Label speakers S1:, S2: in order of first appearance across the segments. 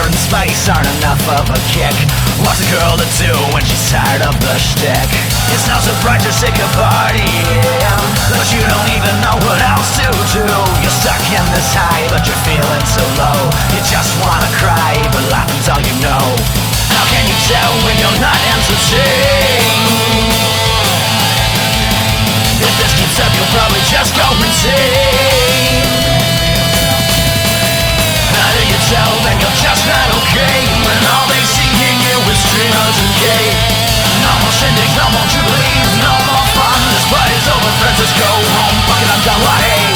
S1: and spice aren't enough of a kick. What's a girl to do when she's tired of the shtick? It's no surprise you're sick of partying, but you don't even know what else to do. You're stuck in this high, but you're feeling so low. You just wanna cry, but laughing's all you know. How can you tell when you're not entertained? If this keeps up, you'll probably just go insane. How do you tell when you're just not okay, when all they see in you is streamers and gay? No more shindigs, no more jubilees, no more fun. This party's over, friends, let's go home. Fuck it, I'm done, why hey?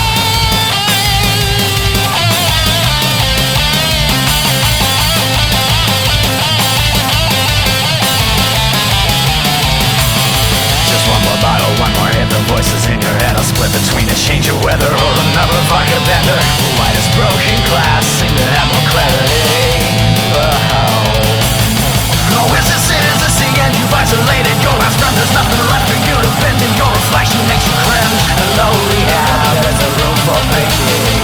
S1: One more bottle, one more hit, the voices in your head will split between a change of weather or another vodka bender. Why does broken glass seem to have more clarity? Oh, is this it, is this the end? You've isolated your last friend. There's nothing left for you to bend, and your reflection makes you cringe. Hello, rehab, there's a room for thinking.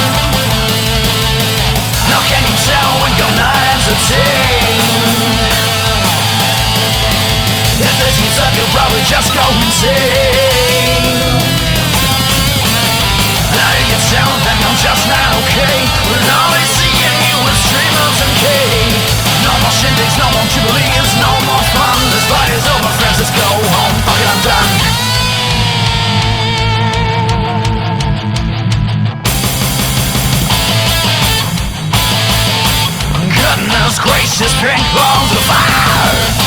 S1: How can you tell when you're not entertained? If this keeps up, you'll probably just go insane. How do you tell that I'm just not okay, when all they see in you is streamers and gay? No more shindigs, no more jubilees, no more fun. This party's over, friends, let's go home. Fuck it, I'm done. Goodness gracious, pink balls of fire.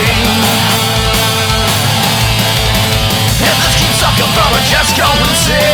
S1: Just go and see.